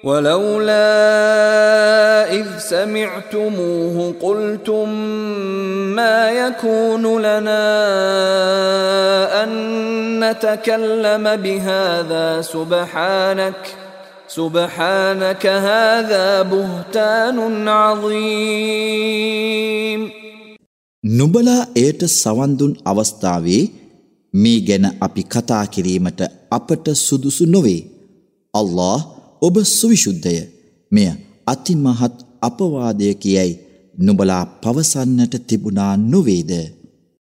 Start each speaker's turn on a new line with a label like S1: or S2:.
S1: ولولا إذ سمعتموه قلتم ما يكون لنا أن نتكلم بهذا سبحانك هذا بهتان عظيم.
S2: නුඹලා එයට සවන් දුන් අවස්ථාවේ මේ ගැන අපි කතා කිරීමට අපට සුදුසු නොවේ. අල්ලාහ් ඔබ සුවිශුද්ධය. මෙය අතිමහත් අපවාදය කියයි නුඹලා පවසන්නට තිබුණා නොවේද?